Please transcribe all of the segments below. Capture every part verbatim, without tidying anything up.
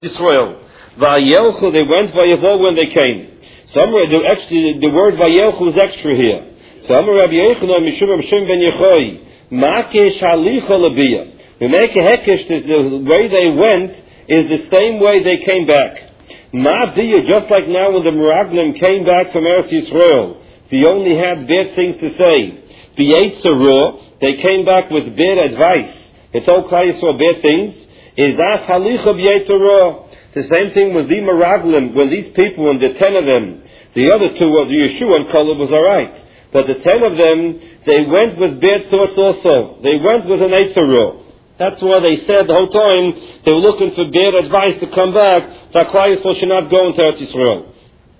Israel. Vayelchu, they went Vayavo when they came. Some the actually the word Vayelchu is extra here. Some Rabbi Yochanan Mishum Shem ben Yechoi Makesh Halicha Labiyah. We make a hekesh. The way they went is the same way they came back. Ma Biyah, just like now when the Meraglim came back from Eretz Yisrael, they only had bad things to say. B'Yetzirah, they came back with bad advice. They told Klal Yisrael bad things. Is that Halicha B'Yetzirah? The same thing with the Meraglim, when these people, when the ten of them, the other two, the Yeshua and Caleb was alright. But the ten of them, they went with bad thoughts also. They went with an Eitzirah. That's why they said the whole time, they were looking for bad advice to come back, that Klal Yisrael should not go into Eretz Yisrael.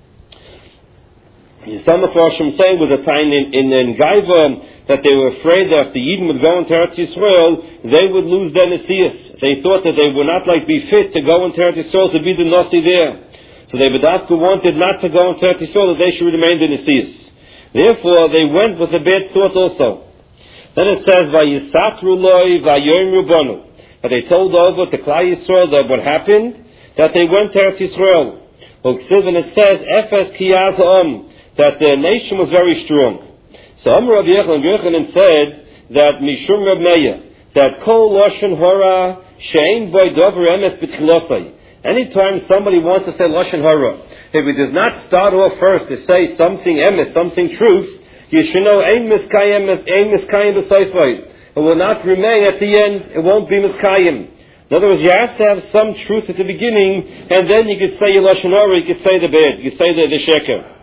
Some of Roshim saying with a time in, in, in Gaiva that they were afraid that if the Yidden would go into Eretz Yisrael, they would lose their Nesias. They thought that they would not like be fit to go into Eretz Yisrael to be the Nasi there. So they Bedavka wanted not to go into Eretz Yisrael, that they should remain the Nesias. Therefore, they went with a bad thought also. Then it says, Vayisakru loi vayoyim rubanu. That they told over to Klal Yisrael that what happened, that they went to Eretz Yisrael. And it says, Efes kiyaz ha'om, that the nation was very strong. So Amar Rabbi Yochanan said that Mishum Reb Meir, that Kol Lashon Hara Shein Boy Dover Emes B'Tchilosai. Anytime somebody wants to say Lashon Hara, if it does not start off first to say something emes, something truth, you should know Ein Miskayim, Ein Miskayim B'Seifai. It will not remain at the end. It won't be Miskayim. In other words, you have to have some truth at the beginning, and then you could say your Lashon Hara, you could say the bad, you could say the, the sheker.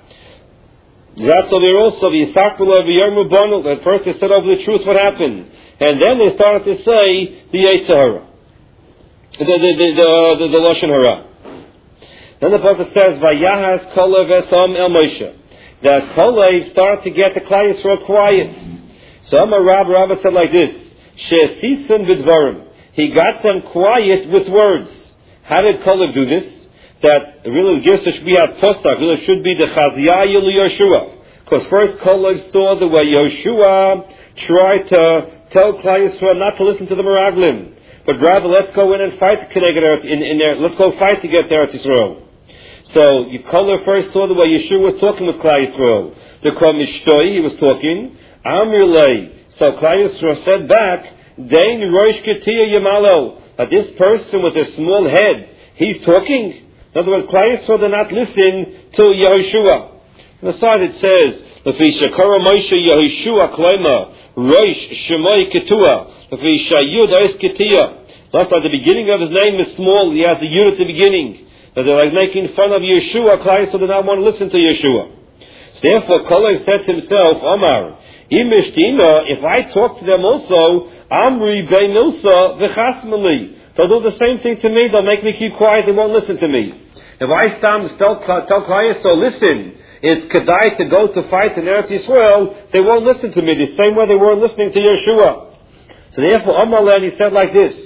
That's so they're also the Yisakula of Yermu Bonu. At first they said over the truth what happened, and then they started to say the Yetzirah, the the the the, the, the Lashon Hara. Then the prophet says, "Vayahas Kolev Esam El Moshe." That Kolev started to get the Klal Yisrael quiet. So Amar Rab Rabba said like this: "She'esisin b'dvarim." He got them quiet with words. How did Kolev do this? That really gives us be at postak, really should be the Chaziyah Yeshua. Because first Kolev saw the way Yeshua tried to tell Klal Yisrael not to listen to the Meraglim, but rather let's go in and fight to in, in there. Let's go fight to get there to Israel. So Kolev first saw the way Yeshua was talking with Klal Yisrael. The Komishtoi, he was talking. Amrilei. So Klal Yisrael said back, Dein Rosh Ketiyah Yamalo. That this person with a small head, he's talking. In other words, Klal Yisrael did not listen to Yehoshua. On the side it says, L'fisha Kara Moshe Yehoshua Klema Rosh Shemoi Ketua L'fisha Yud Ois Ketia. That's why the beginning of his name is small. He has the Yud at the beginning. That they're like making fun of Yeshua. Klal Yisrael did not want to listen to Yeshua. So therefore, Kolev said to himself, Omar, Imishtina, if I talk to them also, Amri Beinilsa V'chasmali. They'll do the same thing to me. They'll make me keep quiet. They won't listen to me. If I stand tell tell Klal Yisrael, listen, it's kedai to go to fight in Eretz Yisrael, they won't listen to me the same way they weren't listening to Yeshua. So therefore, Amalek, he said like this: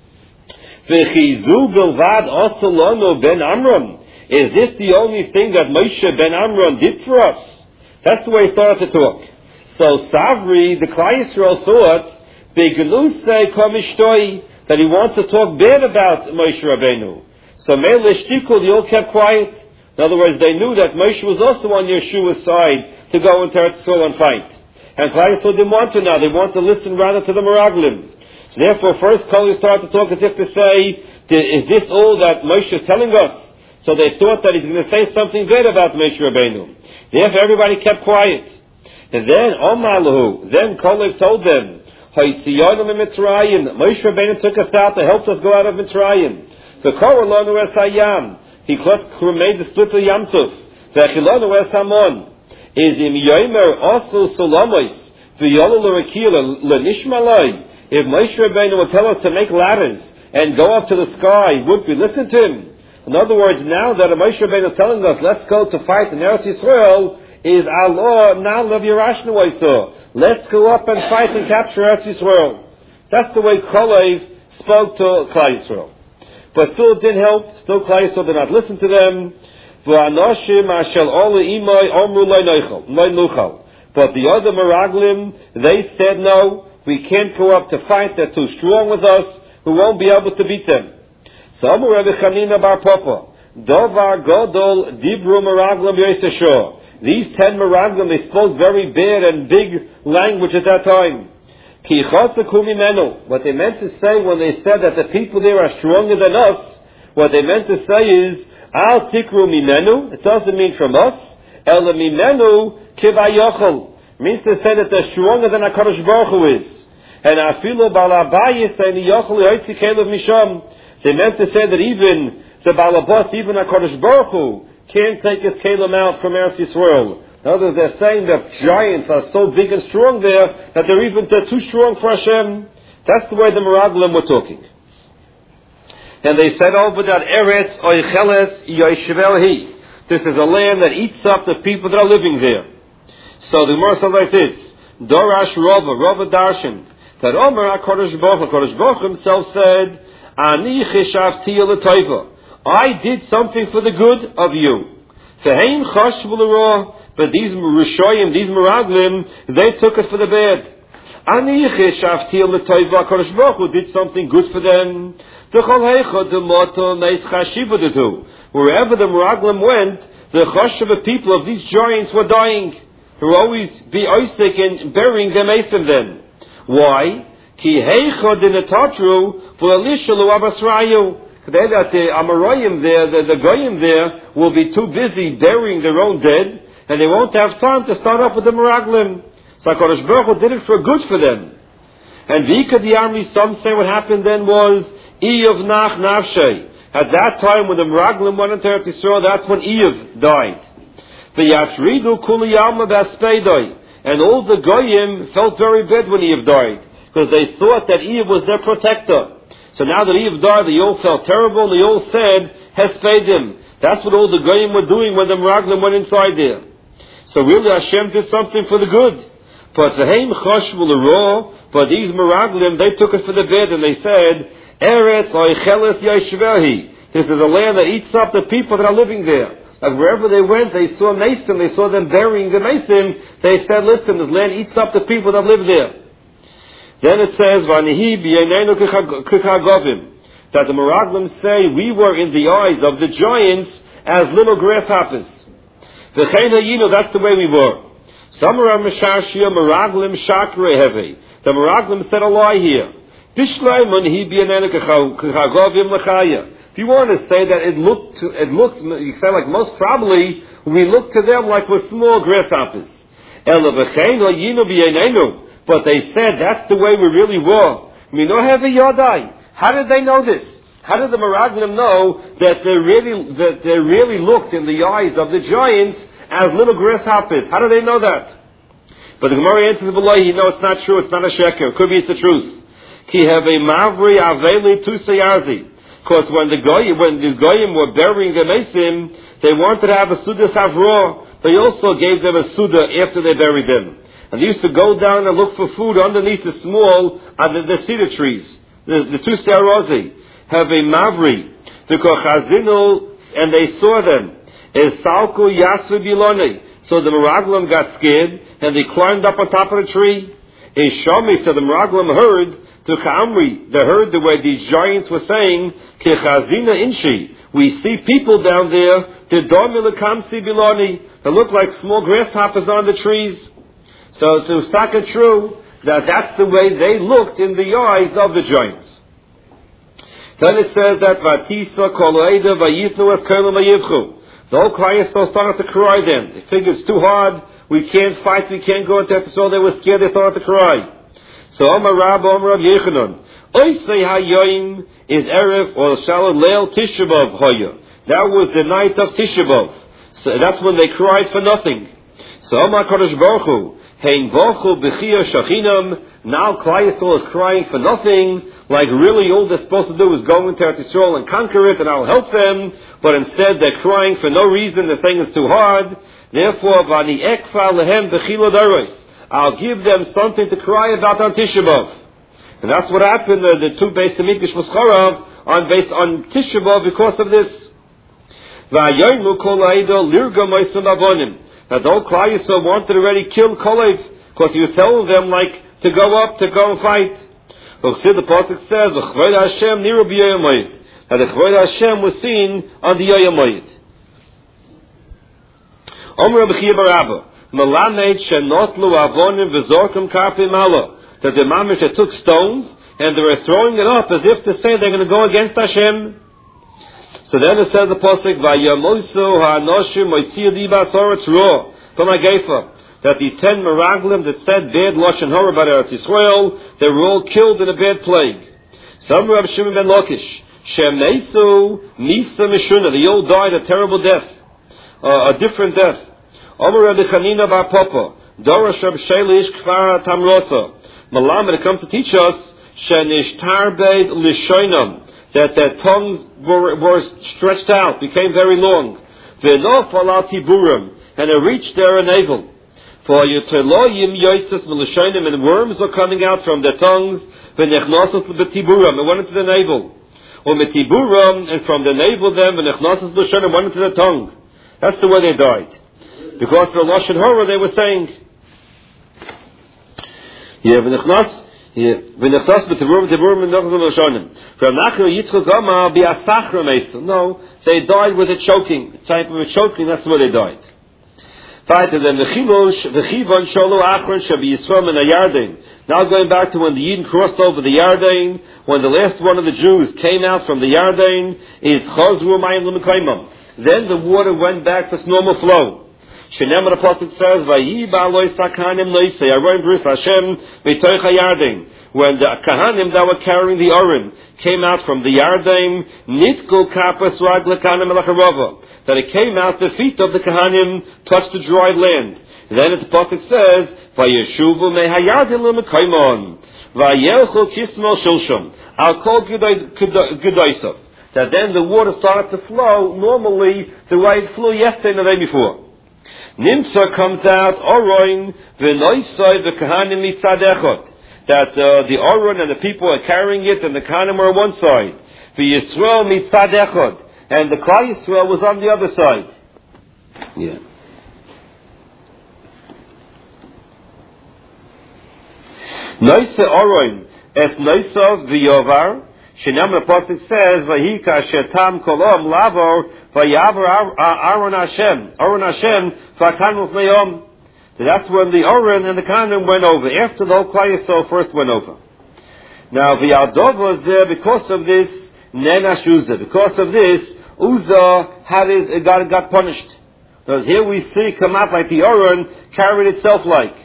V'chizu bilvad asalonu ben Amram. Is this the only thing that Moshe ben Amram did for us? That's the way he started to talk. So Savri, the Klal Yisrael thought, Begeluse komishtoi, that he wants to talk bad about Moshe Rabbeinu. So Mele Shtikul, they all kept quiet. In other words, they knew that Moshe was also on Yeshua's side to go into Eretz Yisrael and fight. And Klal Yisrael didn't want to now. They want to listen rather to the Meraglim. So therefore, first Kolev started to talk as if to say, is this all that Moshe is telling us? So they thought that he's going to say something good about Moshe Rabbeinu. Therefore, everybody kept quiet. And then, Omalahu, then Kolev told them, Moshe Rabbeinu took us out to help us go out of Mitzrayim. The Korolonu es Hayam. He made the split of Yamsuf. The Achilonu es Hamon. Is im Yomer also Solomos. The Yololu Rekila Lenishmalai. If Moshe Rabbeinu would tell us to make ladders and go up to the sky, would we listen to him? In other words, now that Moshe Rabbeinu is telling us, let's go to fight in Eretz Yisrael, is Allah now love Yerashnu Yisrael. Let's go up and fight and capture Eretz Yisrael. That's the way Kolev spoke to Klal Yisrael. But still it didn't help. Still Klal Yisrael did not listen to them. But the other Meraglim, they said no, we can't go up to fight. They're too strong with us. We won't be able to beat them. So Amar Rabbi Chanina bar Papa, Dovar Godol Dibru Meraglim Yoseshor. These ten Meraglim, they spoke very bad and big language at that time. Ki Chasaku Mimenu. What they meant to say when they said that the people there are stronger than us, what they meant to say is, Al Tikru Mimenu. It doesn't mean from us. El Mimenu Kivayochel. Means to say that they're stronger than HaKadosh Baruch Hu is. And Afilu Balabayis and Yochel Yoitzi Kelev Misham. They meant to say that even the Balabas, even HaKadosh Baruch Hu, can't take his Kelim out from Eretz Yisrael. In other words, they're saying that giants are so big and strong there that they're even they're too strong for Hashem. That's the way the Meraglim were talking. And they said over that Eretz Oicheles Yoishvelhi. This is a land that eats up the people that are living there. So the Gemara said like this: Dorash Rova, Rova Darshan, that Omer HaKadosh Baruch Hu, HaKadosh Baruch Hu himself said, Ani Chishavti L'Toiva. I did something for the good of you. Fehein Chosh V'Lerah. But these Rishoyim, these Meraglim, they took it for the bad. Ani Chishavti L'Toiva. HaKadosh Baruch Hu did something good for them. Wherever the Meraglim went, the Choshev people of these giants were dying. They will always be oisik in burying them asim then. Why? Ki heichod in the tatru v'alishalu abasrayu. That the Amoraim there, the, the Goyim there, will be too busy burying their own dead, and they won't have time to start up with the Meraglim. So HaKadosh Baruch Hu did it for good for them. And Vika the army, some say what happened then was Eev nach nafshay. At that time when the Meraglim went into Eretz Yisrael, that's when Eev died. V'yatridu kuli alma b'aspeidoi. And all the Goyim felt very bad when Eev died, because they thought that Eev was their protector. So now that Eev died, they all felt terrible, and they all said, Hespeidim. That's what all the Goyim were doing when the Meraglim went inside there. So really Hashem did something for the good. But v'heim choshvu l'ro, but these Meraglim, they took it for the bad, and they said, Eretz oicheles yashvehi. This is a land that eats up the people that are living there. Like wherever they went, they saw Mason, they saw them burying the Mason. They said, listen, this land eats up the people that live there. Then it says, Vanihi b'yaneinu kikagovim, that the Meraglim say, we were in the eyes of the giants as little grasshoppers. V'chein hayinu, that's the way we were. Samara Meshashia Meraglim Shakre Hevi. The Meraglim said a lie here. Bishleiman he b'yaneinu kikagovim l'chaya. If you want to say that it looked, it looks, you say like most probably, we look to them like we're small grasshoppers. But they said that's the way we really were. How did they know this? How did the Meraglim know that they really, that they really looked in the eyes of the giants as little grasshoppers? How do they know that? But the Gemara answers below, you know it's not true, it's not a sheker. It could be it's the truth. Ki have a mavri aveli tusayazi. Because when the Goyim, when the Goyim were burying the Mesim, they wanted to have a Suda Savro. They also gave them a Suda after they buried them. And they used to go down and look for food underneath the small, uh, the, the cedar trees, the, the two Sarozi, have a Mavri, the Kochazinu, and they saw them. Esalku Yasvi Biloni. So the Meraglim got scared, and they climbed up on top of the tree. Eshami, so the Meraglim heard, to Ka'amri, they heard the way these giants were saying, Kechazina Inshi, we see people down there, Kamsi Biloni, that look like small grasshoppers on the trees. So, so it's not true that that's the way they looked in the eyes of the giants. Then it says that Vatisa Koloeda Vayitnu as Kerlam Ayivchu. The whole clients all started to cry then. They figured it's too hard, we can't fight, we can't go into it, so they were scared, they started to cry. So Omar Rabba, Omar Rav Yechanan, Oisei HaYoim is Erev or Shalom Leil Tisha B'Av Hoya. That was the night of Tisha B'Av. So that's when they cried for nothing. So Omar Kodesh Baruch Hu, Hein Vochu B'Chia Shachinam, now Klal Yisrael is crying for nothing, like really all they're supposed to do is go into Eretz Yisrael and conquer it and I'll help them, but instead they're crying for no reason, they're saying it's too hard. Therefore, Vani Ekfa Lehem B'Chila Daros. I'll give them something to cry about on Tisha B'Av. And that's what happened, uh, the two Beis Hamikdash Moscharav on based on Tisha B'Av because of this. V'ayoymu kol ha'edo lirga moisum avonim. Now the whole Klal Yisrael wanted to already kill Kolev, because he was telling them like to go up, to go and fight. The Pasuk says, Hashem niru b'yoyim. that the Chvoid Hashem was seen on the Yoyam Moed. Omer Rabbi Chia bar Abba, Melamed shenotlu avonim v'zorkim karpim alo, that the mamish that took stones and they were throwing it up as if to say they're going to go against Hashem. So then it says the pasuk, Vayamosu ha'anoshim moitziu diba soretz ro, from Agefa, that these ten meraglim that said bad lashon hara about Eretz Yisrael, they were all killed in a bad plague. Some Rabbi Shimon ben Lakish, Shemesu Misa Mishuna, they all died a terrible death, uh, a different death. Omer Rabbi Chanina bar Papa, Dorosh Rabbi Shelish Kfar Tamrosa, Malam, when it comes to teach us, Shenishtar Beid Lishoinam, that their tongues were, were stretched out, became very long. V'no falal tiburim, and it reached their navel. For Yitzeloyim Yoitzes Melishonim, and worms were coming out from their tongues. V'nechnosos b'tiburim, and went into the navel. Or metiburim, and from the navel then v'nechnosos b'lishonim, went into the tongue. That's the way they died. Because of the lashon hara they were saying. Yeah, v'nechnos, yeah, v'nechnos b'tiburim, tiburim, v'nechnos b'lishonim. From Nachri Yitzchak Gama b'asachra meisa. No, they died with a choking, the type of a choking. That's the way they died. Now going back to when the Yidden crossed over the Yarden, when the last one of the Jews came out from the Yarden, is Chazru Mayim L'Mekaimam. Then the water went back to its normal flow. Shenem the Apostle says, Vayiba Loi Sakanim Noisei, Aroim Bris Hashem B'toich HaYarden. When the Kahanim that were carrying the Orim came out from the Yarden, Nitku Kapas Rag L'Kanim Elacharova, that it came out, the feet of the Kahanim touched the dry land. And then the Pasuk says, Vayeshuvu mehayarden l'mekaimon, Vayelchu kismel shilshom, I'll call Gudaisav. That then the water started to flow normally the way it flew yesterday and the day before. Nimsa comes out, Oroin, V'noisai v'kahanim mitzad echot, that uh, the Oron and the people are carrying it and the Kahanim are on one side. V'Yisrael mitzad echot, and the Klal Yisrael was on the other side. Yeah. Noisa Oroin es Noisa v'Yovar. Shenam the Pasuk says Vayika shetam kolom lavor vayavar Aaron Hashem Aaron Hashem v'Kan ufneyom. That's when the Aaron and the Kahanim went over after the whole Klal Yisrael first went over. Now v'Yadov was there because of this Nenash Uzzah. Because of this, Uzzah had his got got punished. Because here we see come out like the Aaron carried itself like.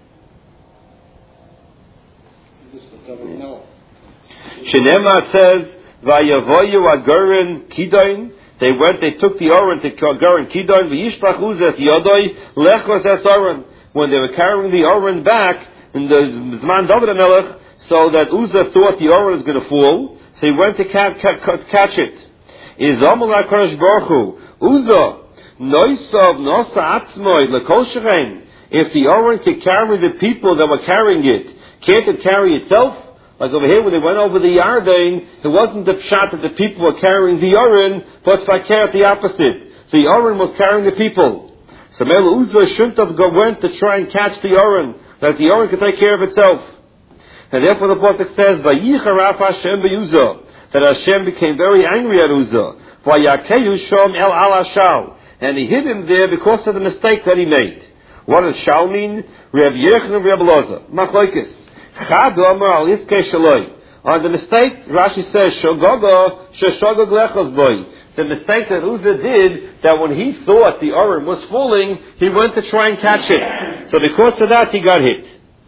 Shenema says, Vayavoyu Agorin Kidoin. They went, they took the Aaron to Agorin Kidoin, V'yishlach Uzzah Yodoi, Lechos Es Aaron. When they were carrying the Aaron back, in the Zman David HaMelech, so that Uzzah thought the Aaron was going to fall, so he went to catch, catch it. Is Amul HaKadosh Baruch Hu, Uzzah, Noisav Nosa Atzmoi, Lekol Sherein. If the Aaron could carry the people that were carrying it, can't it carry itself? Like over here, when they went over the Yarden, it wasn't the pshat that the people were carrying the Aaron, but fakir the opposite. So the Aaron was carrying the people. So Mel Uzzah shouldn't have go, went to try and catch the Aaron, that the Aaron could take care of itself. And therefore the Pasuk says, Vayicharaf Hashem beUzzah, that Hashem became very angry at Uzzah. Vayakehu Shom El Al Hashal, and he hid him there because of the mistake that he made. What does Shal mean? Reb Yechon and Reb Loza. Machlokes. Chad Omer Al Iskei Shaloi. On the mistake, Rashi says, Shogogo Sheshogog Lechos Boy. The mistake that Uzzah did, that when he thought the Aaron was falling, he went to try and catch it. So because of that, he got hit.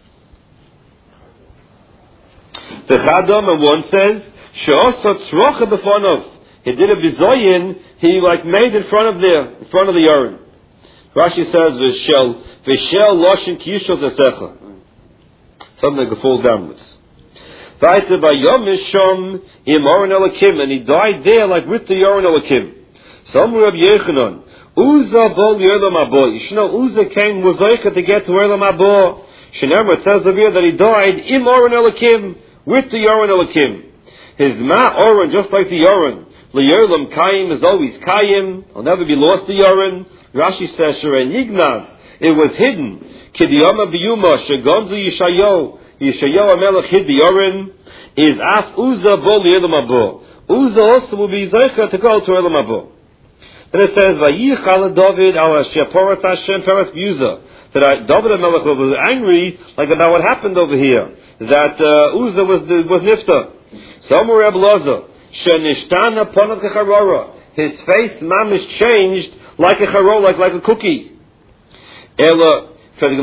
The Chad Omer one says, She'oso Tzrocha B'fonov. He did a bizoyin, he like made in front of the in front of the Aaron. Rashi says, V'shel V'shel Loshin Kiyushol Tesecha. Something that falls downwards. Vaita by Yom Mishom im Aaron Elokim, and he died there like with the Aaron Elokim. Some Rabbi Yechanan, Uzzah bol Yerlam Abo. You should know Uzzah came was Zoicha to get to Yerlam Abo. Shenemar tells the here that he died im Aaron Elokim, with the Aaron Elokim. His ma Aaron, just like the Aaron, L'Yerlam Kayim is always Kayim. I'll never be lost the Aaron. Rashi says Sherei Nignaz. It was hidden. Kidiyama biyuma shegonzu Yishayo Yishayo Amelech hid the Aaron is af Uzzah bol Yerlam Abo. Uzzah also will be Zeicha to go to Olam Haba. Then it says, Vayichal David al Sheporat Hashem Peras Uzzah. That David HaMelech was angry, like about what happened over here. That uh, Uzzah was was nifta. So Amar Reb Elazar, Shenishtana Panav Kecharora. His face, mamish, changed like a charora, like like a cookie. Ela. Whenever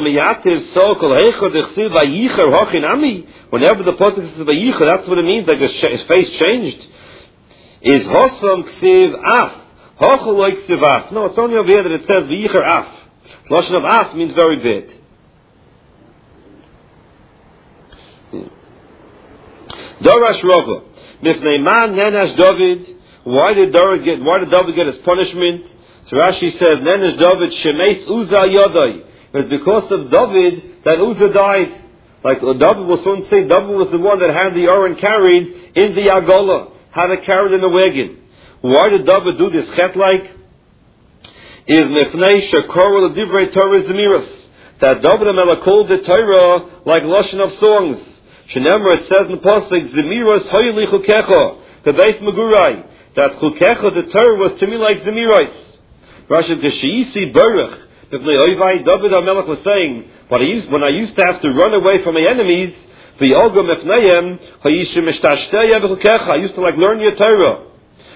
the pasuk says vayicher, that's what it means. Like his face changed. Is hosam ksiv af? Hochel like ksiv af? No, it's only over here that it says vayicher af. Lashon of af means very bad. Dorash Rava, mifnei man nenash David. Why did David get? Why did David get his punishment? So Rashi says nenash David shemeis Uzzah yodai. It's because of David that Uzzah died. Like David will soon say, David was the one that had the Aron carried in the Agola, had it carried in the wagon. Why did David do this chet like? Is mefnei shekor l'divrei Torah zemiros, that David HaMelech called the Torah like lashon of songs. Shenemar, it says in the pasuk, zemiros hoyli chukecha, the base magurai, that chukecha, the Torah, was to me like zemiros. Rashi k'sheisi baruch. David HaMelech was saying, but I used, when I used to have to run away from my enemies, I used to like learn your Torah.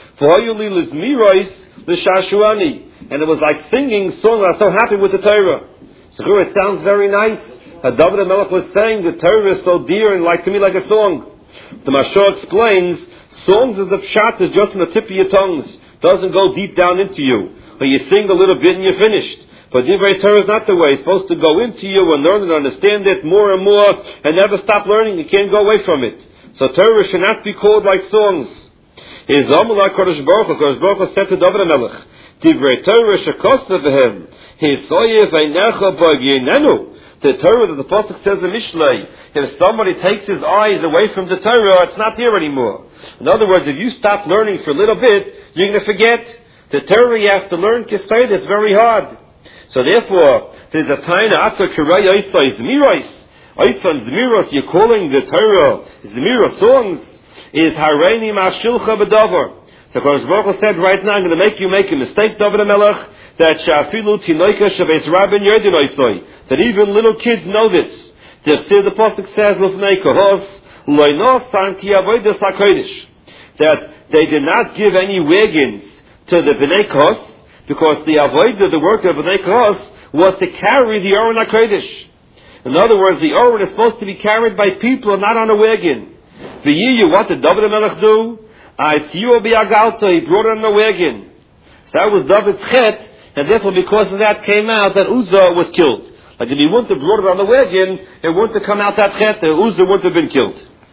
And it was like singing songs. I was so happy with the Torah. So it sounds very nice. David HaMelech was saying the Torah is so dear and like to me like a song. The Mashal explains, songs is the pshat is just on the tip of your tongues. Doesn't go deep down into you. But you sing a little bit and you're finished. But Divrei Torah is not the way. It's supposed to go into you and learn and understand it more and more and never stop learning. You can't go away from it. So Torah should not be called like songs. His Amalai Kodesh Baruch Hu, Kodesh Baruch Hu said to David HaMelech, Divrei Torah shekosa v'hem, his soyev einecha b'yinenu. The Torah that the Pasuk says in Mishlei, if somebody takes his eyes away from the Torah, it's not there anymore. In other words, if you stop learning for a little bit, you're going to forget. The Torah you have to learn Kisayt is very hard. So therefore, there's a time after Kirei Oisai Zmiros, Oisai Zmiros, you're calling the Torah Zmiros songs, is Hareini Mashilcha B'Davar. So Kodesh Baruch Hu said, right now I'm going to make you make a mistake, David HaMelech, that Shafilu Tinoika Shabeis Rabin Yerdin Oisai, that even little kids know this. The Pasuk says, Lufnei Kohos, Loino Sanki Avodas HaKodesh, that they did not give any wagons to the Bnei Kohos, because the avodah, the work of Bnei Kohos, was to carry the Aron HaKodesh. In other words, the Aron is supposed to be carried by people and not on a wagon. V'yiyu, what did David HaMelech do? Aisiyu b'yagalta, he brought it on a wagon. So that was David's chet, and therefore because of that came out that Uzzah was killed. Like if he wouldn't have brought it on the wagon, it wouldn't have come out that chet, that Uzzah wouldn't have been killed.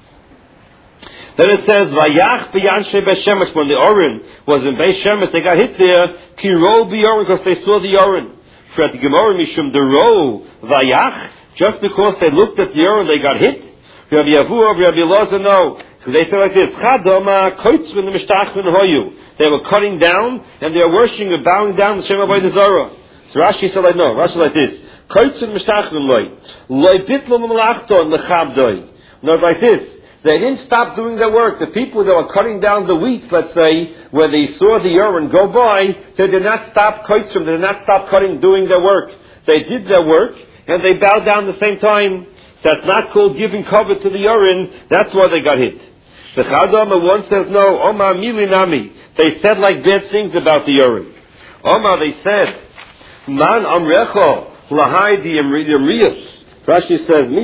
Then it says, Vayach b'yanshe Beis when the Aron was in Beis Shemesh, they got hit there, Kiro b'Aron, because they saw the Aron. For at the Gemara, Mishum Dero, Vayach, just because they looked at the Aron, they got hit. Rabbi Yavuah, Rabbi Elazar, no. So they said like this, Chadoma, Koitzvin, Mishtachvin, Hoyu. They were cutting down, and they were worshiping and bowing down the Shem Avodah Zarah. So Rashi said like, no, Rashi like this, Koitzvin, Mishtachvin, Loi. Loi bitlo m'malachto, Nechabdoi. No, it's like this. They didn't stop doing their work. The people that were cutting down the wheat, let's say, where they saw the Aron go by, they did not stop koitzim, they did not stop cutting, doing their work. They did their work, and they bowed down at the same time. So that's not called giving cover to the Aron. That's why they got hit. The Chadama one says, no, Omar milinami. They said like bad things about the Aron. Omar, they said, Man amrecho lahai di emrius. Rashi says,